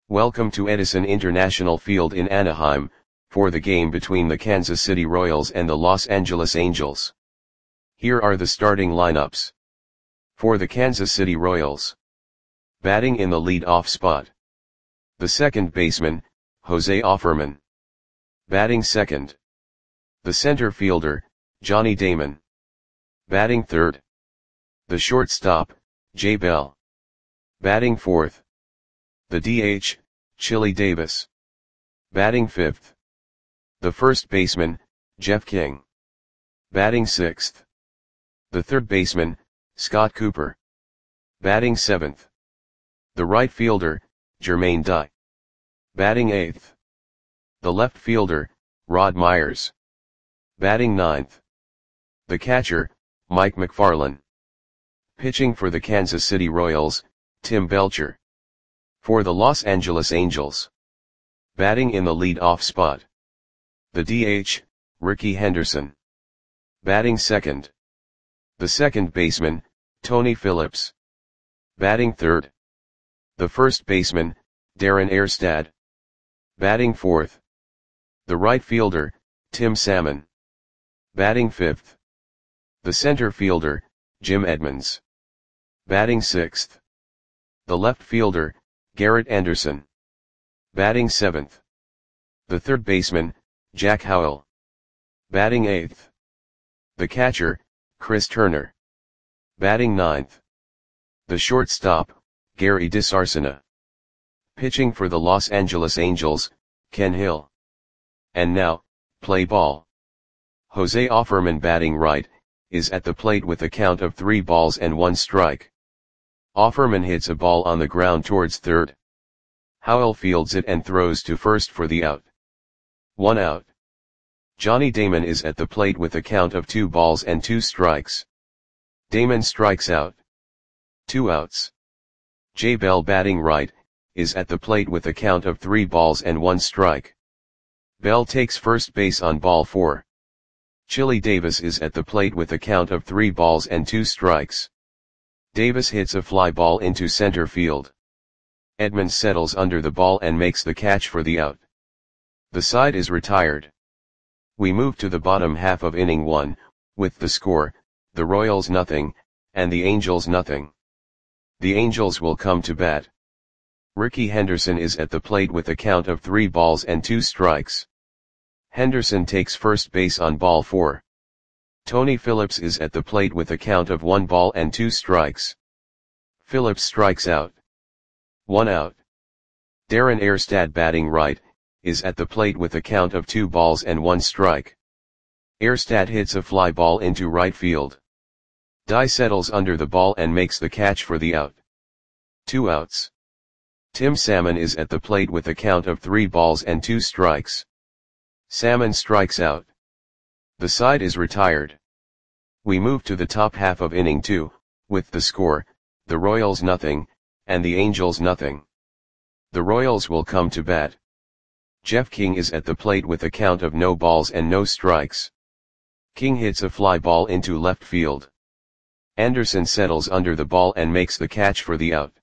Welcome to Edison International Field in Anaheim, for the game between the Kansas City Royals and the Los Angeles Angels. Here are the starting lineups. For the Kansas City Royals. Batting in the lead-off spot. The second baseman, Jose Offerman. Batting second. The center fielder, Johnny Damon. Batting third. The shortstop, Jay Bell. Batting fourth. The DH, Chili Davis. Batting fifth. The first baseman, Jeff King. Batting sixth. The third baseman, Scott Cooper. Batting seventh. The right fielder, Jermaine Dye. Batting eighth. The left fielder, Rod Myers. Batting ninth. The catcher, Mike McFarland. Pitching for the Kansas City Royals, Tim Belcher. For the Los Angeles Angels. Batting in the lead-off spot. The DH, Rickey Henderson. Batting second. The second baseman, Tony Phillips. Batting third. The first baseman, Darren Erstad. Batting fourth. The right fielder, Tim Salmon. Batting fifth. The center fielder, Jim Edmonds. Batting sixth. The left fielder, Garrett Anderson. Batting seventh. The third baseman, Jack Howell. Batting eighth. The catcher, Chris Turner. Batting ninth. The shortstop, Gary DiSarcina. Pitching for the Los Angeles Angels, Ken Hill. And now, play ball. Jose Offerman batting right, is at the plate with a count of 3 balls and 1 strike. Offerman hits a ball on the ground towards third. Howell fields it and throws to first for the out. 1 out. Johnny Damon is at the plate with a count of 2 balls and 2 strikes. Damon strikes out. 2 outs. Jay Bell batting right, is at the plate with a count of 3 balls and 1 strike. Bell takes first base on ball 4. Chili Davis is at the plate with a count of 3 balls and 2 strikes. Davis hits a fly ball into center field. Edmonds settles under the ball and makes the catch for the out. The side is retired. We move to the bottom half of inning 1, with the score, the Royals nothing, and the Angels nothing. The Angels will come to bat. Rickey Henderson is at the plate with a count of 3 balls and 2 strikes. Henderson takes first base on ball 4. Tony Phillips is at the plate with a count of 1 ball and 2 strikes. Phillips strikes out. 1 out. Darren Erstad batting right, is at the plate with a count of 2 balls and 1 strike. Erstad hits a fly ball into right field. Dye settles under the ball and makes the catch for the out. 2 outs. Tim Salmon is at the plate with a count of 3 balls and 2 strikes. Salmon strikes out. The side is retired. We move to the top half of inning 2, with the score, the Royals nothing, and the Angels nothing. The Royals will come to bat. Jeff King is at the plate with a count of no balls and no strikes. King hits a fly ball into left field. Anderson settles under the ball and makes the catch for the out.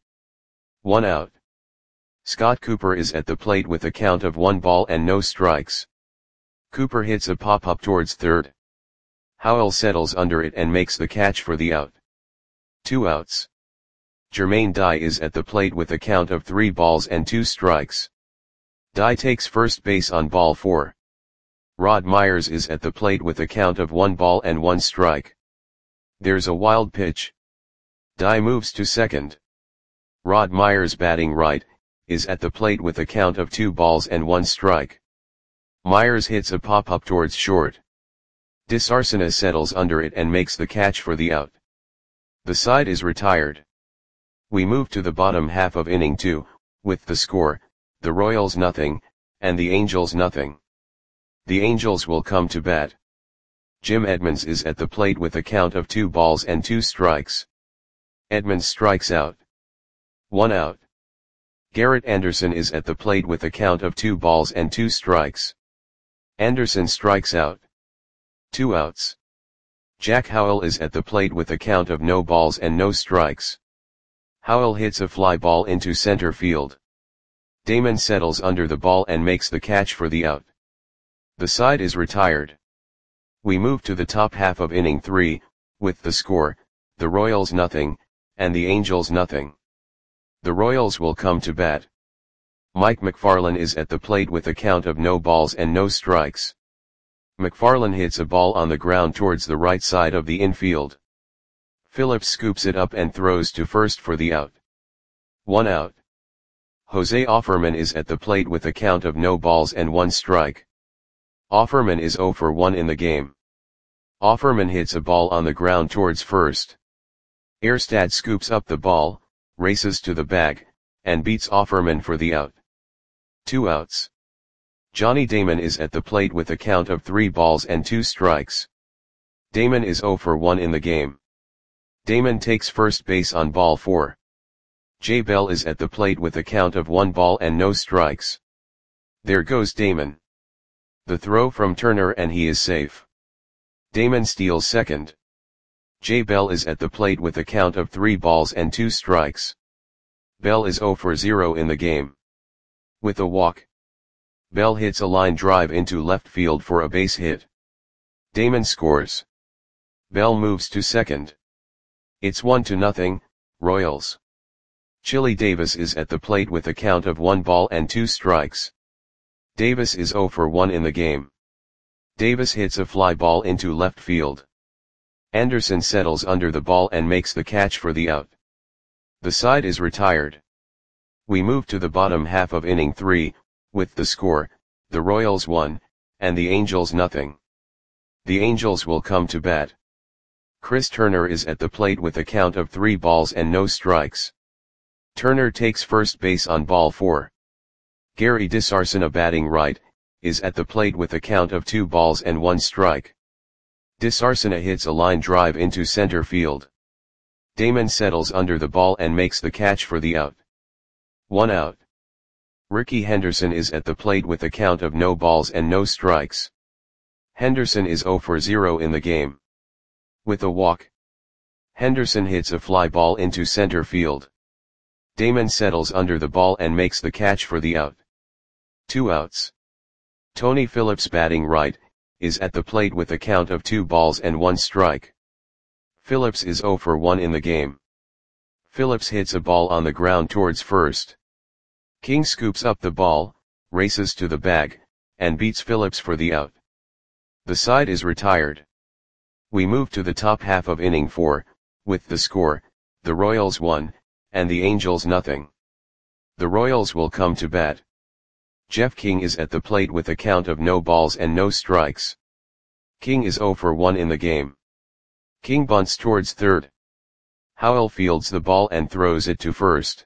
1 out. Scott Cooper is at the plate with a count of 1 ball and no strikes. Cooper hits a pop-up towards third. Howell settles under it and makes the catch for the out. 2 outs. Jermaine Dye is at the plate with a count of 3 balls and 2 strikes. Dye takes first base on ball 4. Rod Myers is at the plate with a count of 1 ball and 1 strike. There's a wild pitch. Dye moves to second. Rod Myers batting right, is at the plate with a count of 2 balls and 1 strike. Myers hits a pop-up towards short. DiSarcina settles under it and makes the catch for the out. The side is retired. We move to the bottom half of inning 2, with the score, the Royals nothing, and the Angels nothing. The Angels will come to bat. Jim Edmonds is at the plate with a count of 2 balls and 2 strikes. Edmonds strikes out. 1 out. Garrett Anderson is at the plate with a count of 2 balls and 2 strikes. Anderson strikes out. 2 outs. Jack Howell is at the plate with a count of no balls and no strikes. Howell hits a fly ball into center field. Damon settles under the ball and makes the catch for the out. The side is retired. We move to the top half of inning 3, with the score, the Royals nothing, and the Angels nothing. The Royals will come to bat. Mike McFarland is at the plate with a count of no balls and no strikes. McFarland hits a ball on the ground towards the right side of the infield. Phillips scoops it up and throws to first for the out. 1 out. Jose Offerman is at the plate with a count of no balls and 1 strike. Offerman is 0 for 1 in the game. Offerman hits a ball on the ground towards first. Erstad scoops up the ball, races to the bag, and beats Offerman for the out. 2 outs. Johnny Damon is at the plate with a count of 3 balls and 2 strikes. Damon is 0 for 1 in the game. Damon takes first base on ball 4. Jay Bell is at the plate with a count of 1 ball and no strikes. There goes Damon. The throw from Turner and he is safe. Damon steals second. Jay Bell is at the plate with a count of 3 balls and 2 strikes. Bell is 0 for 0 in the game. With a walk, Bell hits a line drive into left field for a base hit. Damon scores. Bell moves to second. It's 1-0, Royals. Chili Davis is at the plate with a count of 1 ball and 2 strikes. Davis is 0 for 1 in the game. Davis hits a fly ball into left field. Anderson settles under the ball and makes the catch for the out. The side is retired. We move to the bottom half of inning 3, with the score, the Royals 1, and the Angels nothing. The Angels will come to bat. Chris Turner is at the plate with a count of 3 balls and no strikes. Turner takes first base on ball 4. Gary DeSarcina, batting right, is at the plate with a count of 2 balls and 1 strike. DeSarcina hits a line drive into center field. Damon settles under the ball and makes the catch for the out. 1 out. Ricky Henderson is at the plate with a count of no balls and no strikes. Henderson is 0 for 0 in the game. With a walk, Henderson hits a fly ball into center field. Damon settles under the ball and makes the catch for the out. 2 outs. Tony Phillips, batting right, is at the plate with a count of 2 balls and 1 strike. Phillips is 0 for 1 in the game. Phillips hits a ball on the ground towards first. King scoops up the ball, races to the bag, and beats Phillips for the out. The side is retired. We move to the top half of inning 4, with the score, the Royals 1, and the Angels nothing. The Royals will come to bat. Jeff King is at the plate with a count of no balls and no strikes. King is 0 for 1 in the game. King bunts towards third. Howell fields the ball and throws it to first.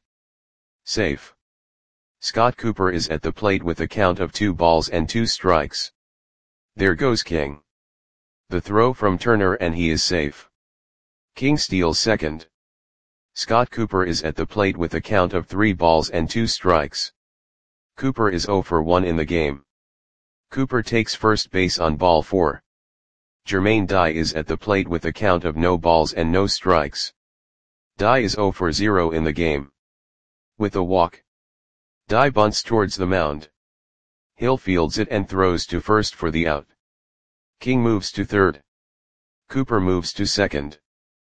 Safe. Scott Cooper is at the plate with a count of 2 balls and 2 strikes. There goes King. The throw from Turner and he is safe. King steals second. Scott Cooper is at the plate with a count of 3 balls and 2 strikes. Cooper is 0 for 1 in the game. Cooper takes first base on ball 4. Jermaine Dye is at the plate with a count of no balls and no strikes. Dye is 0 for 0 in the game. With a walk, Dye bunts towards the mound. Hill fields it and throws to first for the out. King moves to third. Cooper moves to second.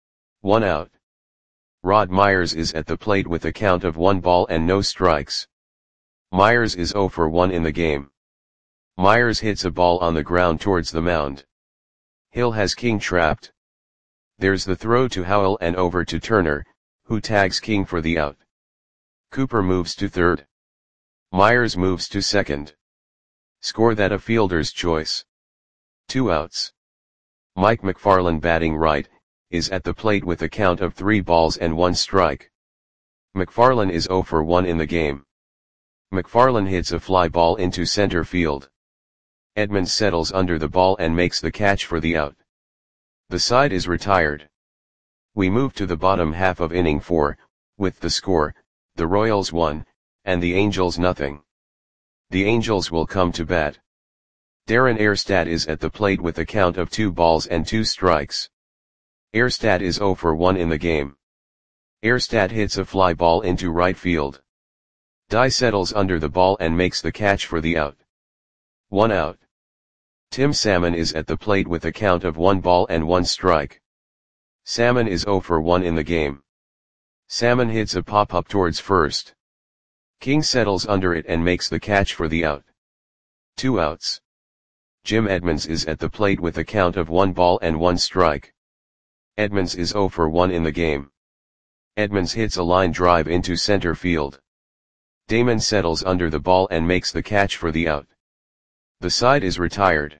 1 out. Rod Myers is at the plate with a count of 1 ball and no strikes. Myers is 0 for 1 in the game. Myers hits a ball on the ground towards the mound. Hill has King trapped. There's the throw to Howell and over to Turner, who tags King for the out. Cooper moves to third. Myers moves to second. Score that a fielder's choice. 2 outs. Mike McFarland, batting right, is at the plate with a count of 3 balls and 1 strike. McFarland is 0 for 1 in the game. McFarland hits a fly ball into center field. Edmonds settles under the ball and makes the catch for the out. The side is retired. We move to the bottom half of inning 4, with the score, the Royals 1, and the Angels nothing. The Angels will come to bat. Darren Erstad is at the plate with a count of 2 balls and 2 strikes. Erstad is 0 for 1 in the game. Erstad hits a fly ball into right field. Dye settles under the ball and makes the catch for the out. 1 out. Tim Salmon is at the plate with a count of 1 ball and 1 strike. Salmon is 0 for 1 in the game. Salmon hits a pop-up towards first. King settles under it and makes the catch for the out. 2 outs. Jim Edmonds is at the plate with a count of 1 ball and 1 strike. Edmonds is 0 for 1 in the game. Edmonds hits a line drive into center field. Damon settles under the ball and makes the catch for the out. The side is retired.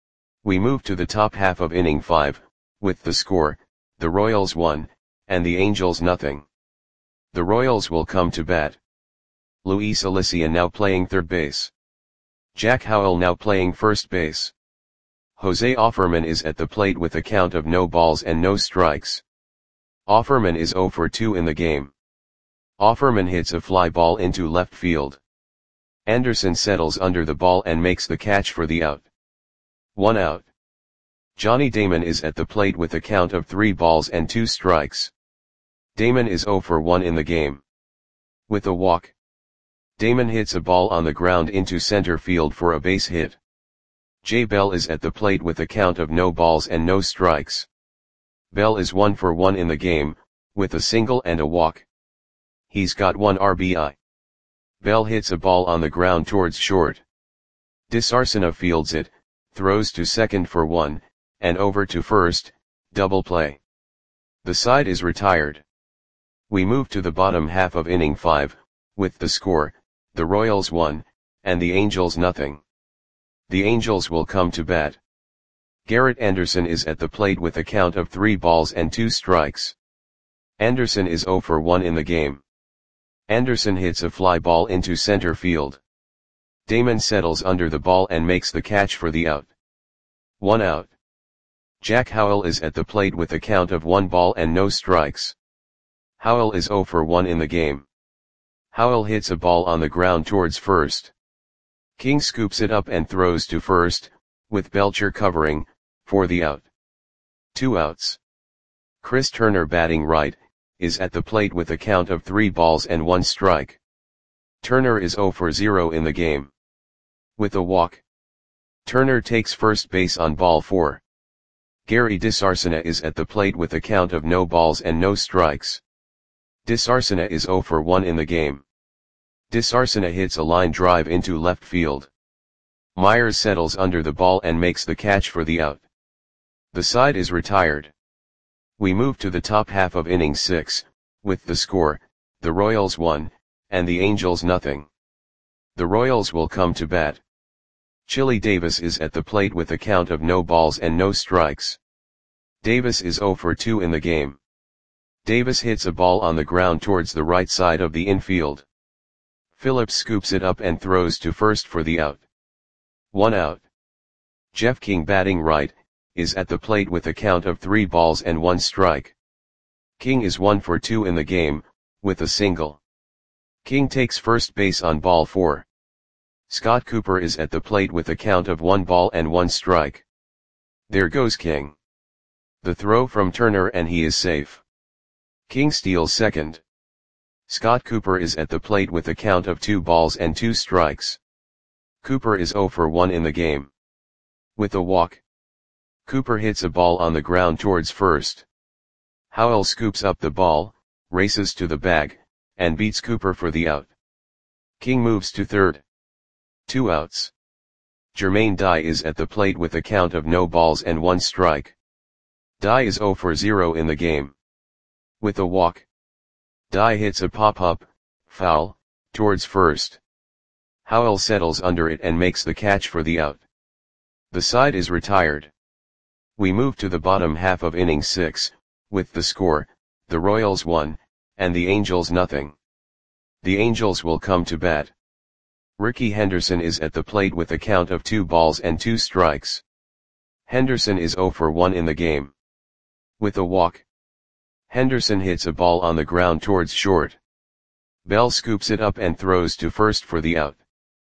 We move to the top half of inning 5, with the score, the Royals 1, and the Angels nothing. The Royals will come to bat. Luis Alicia now playing third base. Jack Howell now playing first base. Jose Offerman is at the plate with a count of no balls and no strikes. Offerman is 0 for 2 in the game. Offerman hits a fly ball into left field. Anderson settles under the ball and makes the catch for the out. 1 out. Johnny Damon is at the plate with a count of 3 balls and 2 strikes. Damon is 0 for 1 in the game. With a walk. Damon hits a ball on the ground into center field for a base hit. Jay Bell is at the plate with a count of no balls and no strikes. Bell is 1 for 1 in the game, with a single and a walk. He's got 1 RBI. Bell hits a ball on the ground towards short. DeSarcina fields it, throws to second for 1, and over to first, double play. The side is retired. We move to the bottom half of inning 5, with the score, the Royals 1, and the Angels nothing. The Angels will come to bat. Garrett Anderson is at the plate with a count of 3 balls and 2 strikes. Anderson is 0 for 1 in the game. Anderson hits a fly ball into center field. Damon settles under the ball and makes the catch for the out. 1 out. Jack Howell is at the plate with a count of 1 ball and no strikes. Howell is 0 for 1 in the game. Howell hits a ball on the ground towards first. King scoops it up and throws to first, with Belcher covering, for the out. 2 outs. Chris Turner batting right, is at the plate with a count of 3 balls and 1 strike. Turner is 0 for 0 in the game. With a walk. Turner takes first base on ball 4. Gary DeSarcina is at the plate with a count of no balls and no strikes. DeSarcina is 0 for 1 in the game. DeSarcina hits a line drive into left field. Myers settles under the ball and makes the catch for the out. The side is retired. We move to the top half of inning 6, with the score, the Royals 1, and the Angels nothing. The Royals will come to bat. Chili Davis is at the plate with a count of no balls and no strikes. Davis is 0 for 2 in the game. Davis hits a ball on the ground towards the right side of the infield. Phillips scoops it up and throws to first for the out. 1 out. Jeff King batting right, is at the plate with a count of 3 balls and 1 strike. King is 1 for 2 in the game, with a single. King takes first base on ball 4. Scott Cooper is at the plate with a count of 1 ball and 1 strike. There goes King. The throw from Turner and he is safe. King steals second. Scott Cooper is at the plate with a count of 2 balls and 2 strikes. Cooper is 0 for 1 in the game. With a walk. Cooper hits a ball on the ground towards first. Howell scoops up the ball, races to the bag, and beats Cooper for the out. King moves to third. 2 outs. Jermaine Dye is at the plate with a count of no balls and 1 strike. Dye is 0 for 0 in the game. With a walk. Dye hits a pop-up, foul, towards first. Howell settles under it and makes the catch for the out. The side is retired. We move to the bottom half of inning 6, with the score, the Royals 1, and the Angels nothing. The Angels will come to bat. Ricky Henderson is at the plate with a count of 2 balls and 2 strikes. Henderson is 0 for 1 in the game. With a walk. Henderson hits a ball on the ground towards short. Bell scoops it up and throws to first for the out.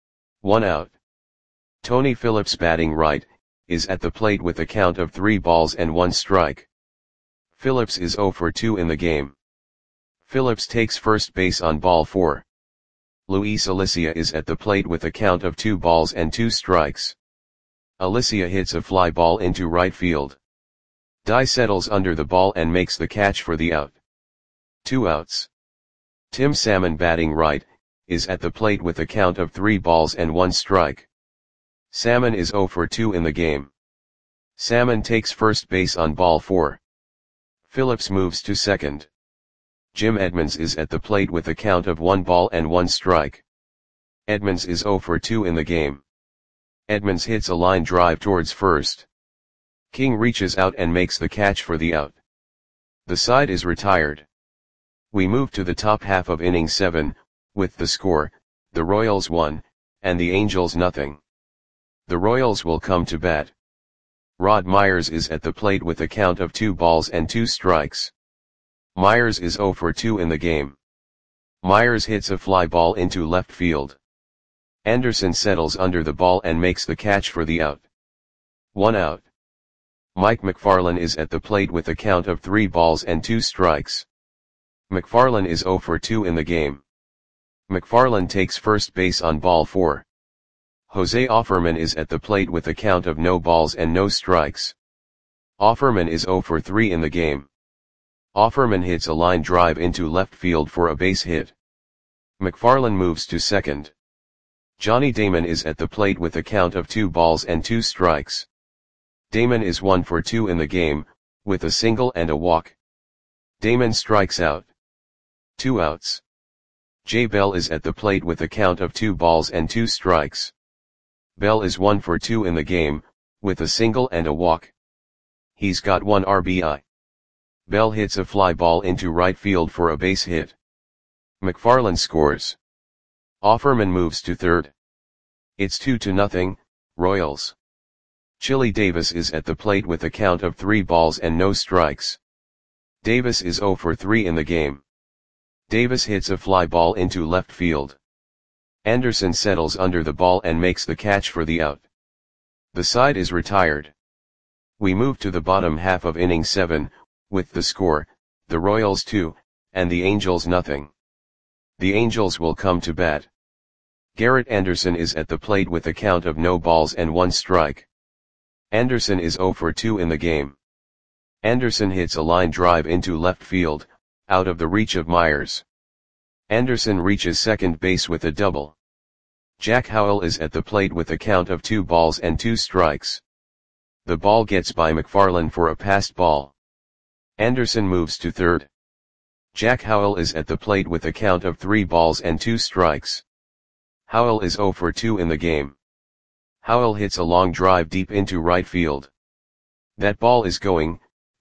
1 out. Tony Phillips batting right, is at the plate with a count of 3 balls and 1 strike. Phillips is 0 for 2 in the game. Phillips takes first base on ball 4. Luis Alicia is at the plate with a count of 2 balls and 2 strikes. Alicia hits a fly ball into right field. Dye settles under the ball and makes the catch for the out. 2 outs. Tim Salmon, batting right, is at the plate with a count of 3 balls and 1 strike. Salmon is 0 for 2 in the game. Salmon takes first base on ball 4. Phillips moves to second. Jim Edmonds is at the plate with a count of 1 ball and 1 strike. Edmonds is 0 for 2 in the game. Edmonds hits a line drive towards first. King reaches out and makes the catch for the out. The side is retired. We move to the top half of inning 7, with the score, the Royals 1, and the Angels nothing. The Royals will come to bat. Rod Myers is at the plate with a count of 2 balls and 2 strikes. Myers is 0 for 2 in the game. Myers hits a fly ball into left field. Anderson settles under the ball and makes the catch for the out. 1 out. Mike McFarland is at the plate with a count of 3 balls and 2 strikes. McFarland is 0 for 2 in the game. McFarland takes first base on ball 4. Jose Offerman is at the plate with a count of no balls and no strikes. Offerman is 0 for 3 in the game. Offerman hits a line drive into left field for a base hit. McFarland moves to second. Johnny Damon is at the plate with a count of 2 balls and 2 strikes. Damon is 1 for 2 in the game, with a single and a walk. Damon strikes out. 2 outs. Jay Bell is at the plate with a count of 2 balls and 2 strikes. Bell is 1 for 2 in the game, with a single and a walk. He's got 1 RBI. Bell hits a fly ball into right field for a base hit. McFarland scores. Offerman moves to third. It's 2-0, Royals. Chili Davis is at the plate with a count of 3 balls and no strikes. Davis is 0 for 3 in the game. Davis hits a fly ball into left field. Anderson settles under the ball and makes the catch for the out. The side is retired. We move to the bottom half of inning 7, with the score, the Royals 2, and the Angels nothing. The Angels will come to bat. Garrett Anderson is at the plate with a count of no balls and 1 strike. Anderson is 0 for 2 in the game. Anderson hits a line drive into left field, out of the reach of Myers. Anderson reaches second base with a double. Jack Howell is at the plate with a count of 2 balls and 2 strikes. The ball gets by McFarland for a passed ball. Anderson moves to third. Jack Howell is at the plate with a count of 3 balls and 2 strikes. Howell is 0 for 2 in the game. Howell hits a long drive deep into right field. That ball is gone.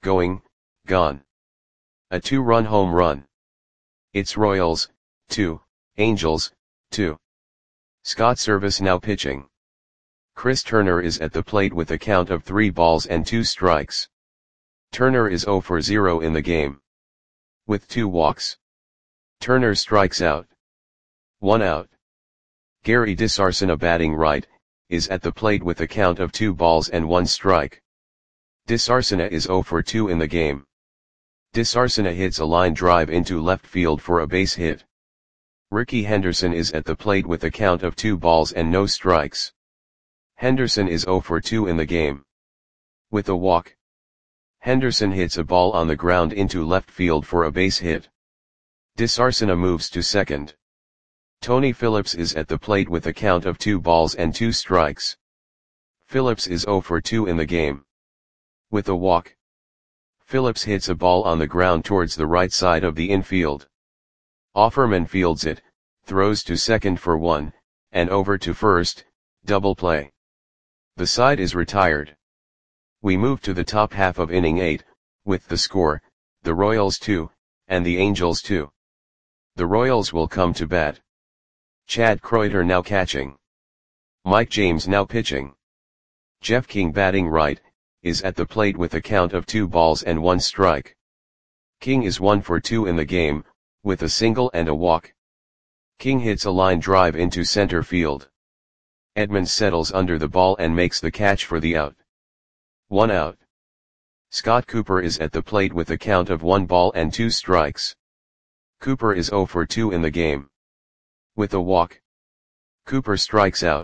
A 2-run home run. It's Royals, 2, Angels, 2. Scott Service now pitching. Chris Turner is at the plate with a count of 3 balls and 2 strikes. Turner is 0 for 0 in the game. With 2 walks. Turner strikes out. 1 out. Gary DeSarcina, batting right, is at the plate with a count of 2 balls and 1 strike. DeSarcina is 0 for 2 in the game. DeSarcina hits a line drive into left field for a base hit. Ricky Henderson is at the plate with a count of 2 balls and no strikes. Henderson is 0 for 2 in the game. With a walk. Henderson hits a ball on the ground into left field for a base hit. DeSarcina moves to second. Tony Phillips is at the plate with a count of 2 balls and 2 strikes. Phillips is 0 for 2 in the game. With a walk. Phillips hits a ball on the ground towards the right side of the infield. Offerman fields it, throws to second for 1, and over to first, double play. The side is retired. We move to the top half of inning 8, with the score, the Royals 2, and the Angels 2. The Royals will come to bat. Chad Kreuter now catching. Mike James now pitching. Jeff King, batting right, is at the plate with a count of 2 balls and 1 strike. King is 1 for 2 in the game, with a single and a walk. King hits a line drive into center field. Edmonds settles under the ball and makes the catch for the out. 1 out. Scott Cooper is at the plate with a count of 1 ball and 2 strikes. Cooper is 0 for 2 in the game. With a walk, Cooper strikes out.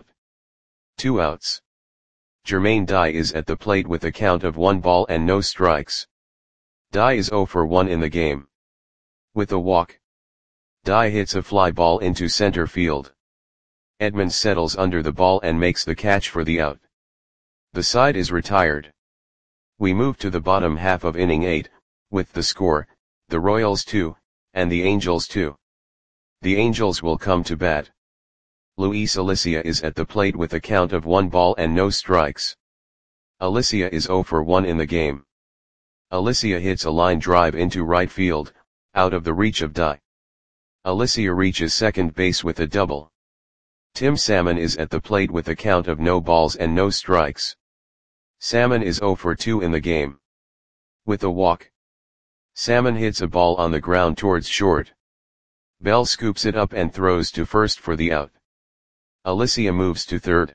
2 outs. Jermaine Dye is at the plate with a count of 1 ball and no strikes. Dye is 0 for 1 in the game. With a walk, Dye hits a fly ball into center field. Edmonds settles under the ball and makes the catch for the out. The side is retired. We move to the bottom half of inning 8, with the score, the Royals 2, and the Angels 2. The Angels will come to bat. Luis Alicia is at the plate with a count of 1 ball and no strikes. Alicia is 0 for 1 in the game. Alicia hits a line drive into right field, out of the reach of Dye. Alicia reaches second base with a double. Tim Salmon is at the plate with a count of no balls and no strikes. Salmon is 0 for 2 in the game. With a walk, Salmon hits a ball on the ground towards short. Bell scoops it up and throws to first for the out. Alicia moves to third.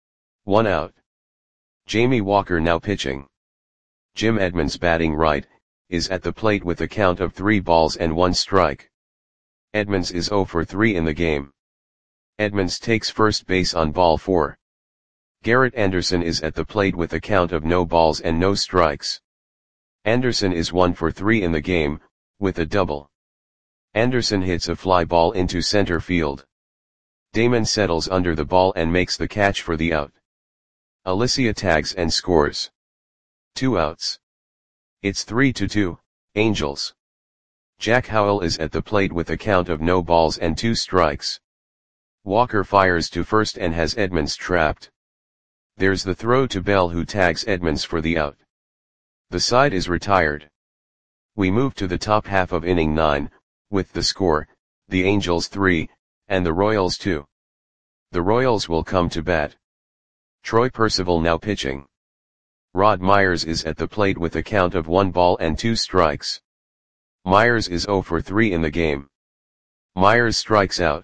1 out. Jamie Walker now pitching. Jim Edmonds batting right, is at the plate with a count of 3 balls and 1 strike. Edmonds is 0 for 3 in the game. Edmonds takes first base on ball 4. Garrett Anderson is at the plate with a count of no balls and no strikes. Anderson is 1 for 3 in the game, with a double. Anderson hits a fly ball into center field. Damon settles under the ball and makes the catch for the out. Alicia tags and scores. 2 outs. It's 3-2, Angels. Jack Howell is at the plate with a count of no balls and 2 strikes. Walker fires to first and has Edmonds trapped. There's the throw to Bell, who tags Edmonds for the out. The side is retired. We move to the top half of inning 9, with the score, the Angels 3, and the Royals 2. The Royals will come to bat. Troy Percival now pitching. Rod Myers is at the plate with a count of 1 ball and 2 strikes. Myers is 0 for 3 in the game. Myers strikes out.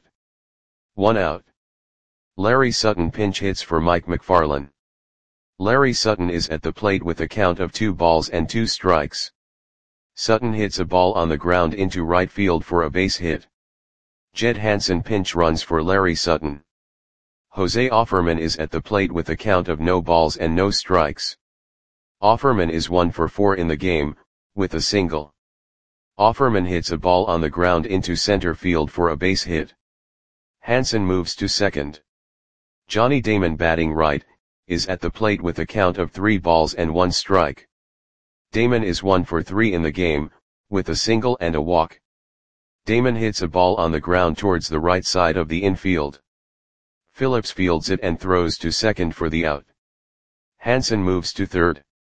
1 out. Larry Sutton pinch hits for Mike McFarland. Larry Sutton is at the plate with a count of 2 balls and 2 strikes. Sutton hits a ball on the ground into right field for a base hit. Jed Hansen pinch runs for Larry Sutton. Jose Offerman is at the plate with a count of no balls and no strikes. Offerman is 1 for 4 in the game, with a single. Offerman hits a ball on the ground into center field for a base hit. Hansen moves to second. Johnny Damon batting right, is at the plate with a count of 3 balls and 1 strike. Damon is 1 for 3 in the game, with a single and a walk. Damon hits a ball on the ground towards the right side of the infield. Phillips fields it and throws to second for the out. Hansen moves to third.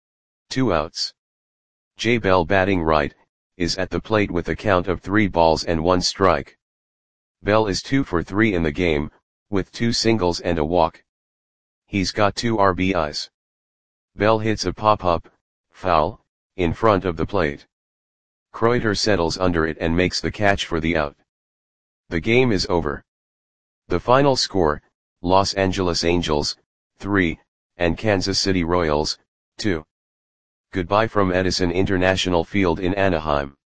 2 outs. Jay Bell batting right, is at the plate with a count of 3 balls and 1 strike. Bell is 2 for 3 in the game, with 2 singles and a walk. He's got 2 RBIs. Bell hits a pop-up, foul, in front of the plate. Kreuter settles under it and makes the catch for the out. The game is over. The final score, Los Angeles Angels, 3, and Kansas City Royals, 2. Goodbye from Edison International Field in Anaheim.